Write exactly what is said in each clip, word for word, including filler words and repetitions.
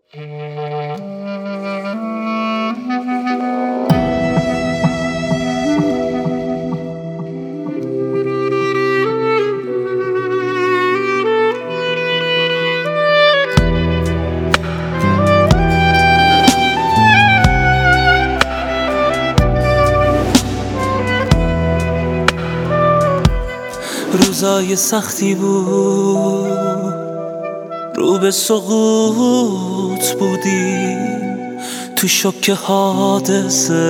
روزای سختی بود، رو به سقوط بودی، تو شوک حادثه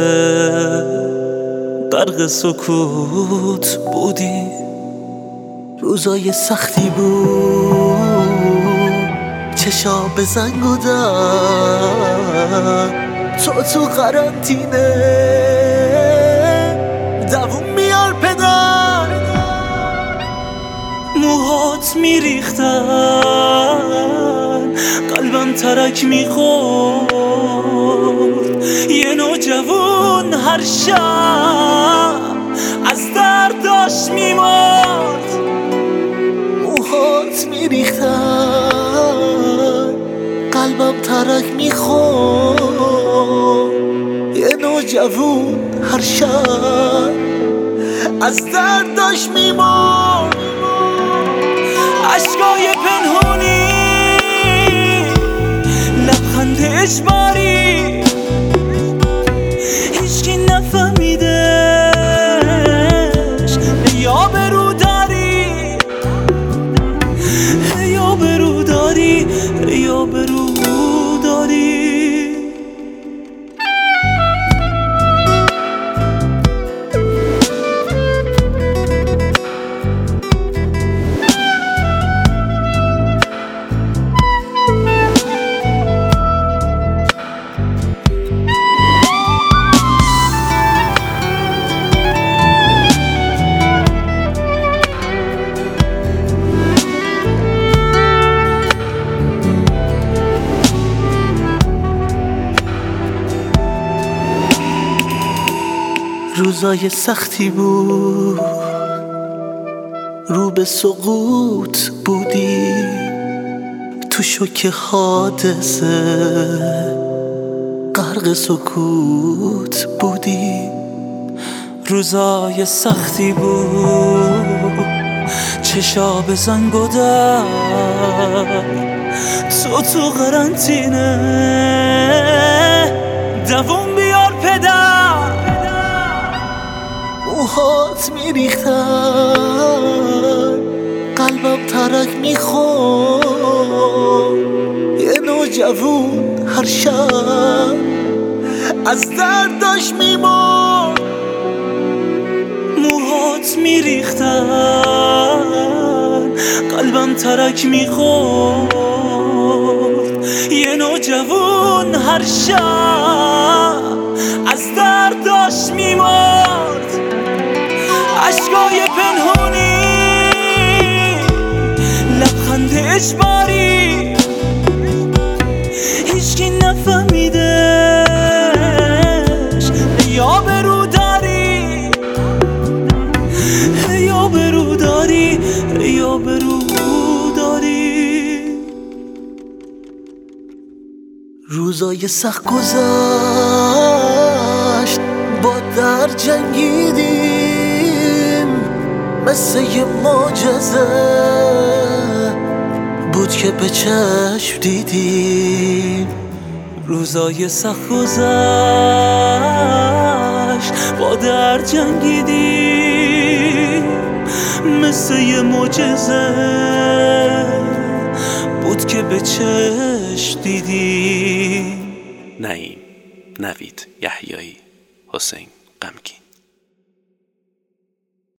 غرق سکوت بودی. روزای سختی بود، چشا به زنگ و در، تو تو قرنطینه دووم میار پدر، موهات میریختن، قلبم ترک میخورد، یه نوجوون هر شب از درد داشت میمرد. موهات میریختن، قلبم ترک میخورد، یه نوجوون هر شب از درد داشت میمرد. عشقای پنهونی، لبخند اجباری، هیچکی نفهمیدش، یا برو داری، یا برو داری، یا برو داری. روزای سختی بود، رو به سقوط بودی، تو شوک حادثه غرق سکوت بودی. روزای سختی بود، چشا به زنگ و در، تو تو قرنطینه دووم بیار پدر، موهات میریختن، قلبم ترک میخورد، یه نوجوون هر شب از درد داشت میمرد. موهات میریختن، قلبم ترک میخورد، یه نوجوون هر شب از درد داشت میمرد. عشقای پنهونی، لبخند اجباری، هیچکی نفهمیدش، یا برو داری، یا برو داری، یا برو داری. روزای سخت گذشت، با در جنگیدیم، مثل یه معجزه بود که به چشم دیدیم. روزای سخت گذشت، با در جنگیدیم، مثل یه معجزه بود که به چشم دیدیم. نعیم، نوید یحیایی، حسین غمگین.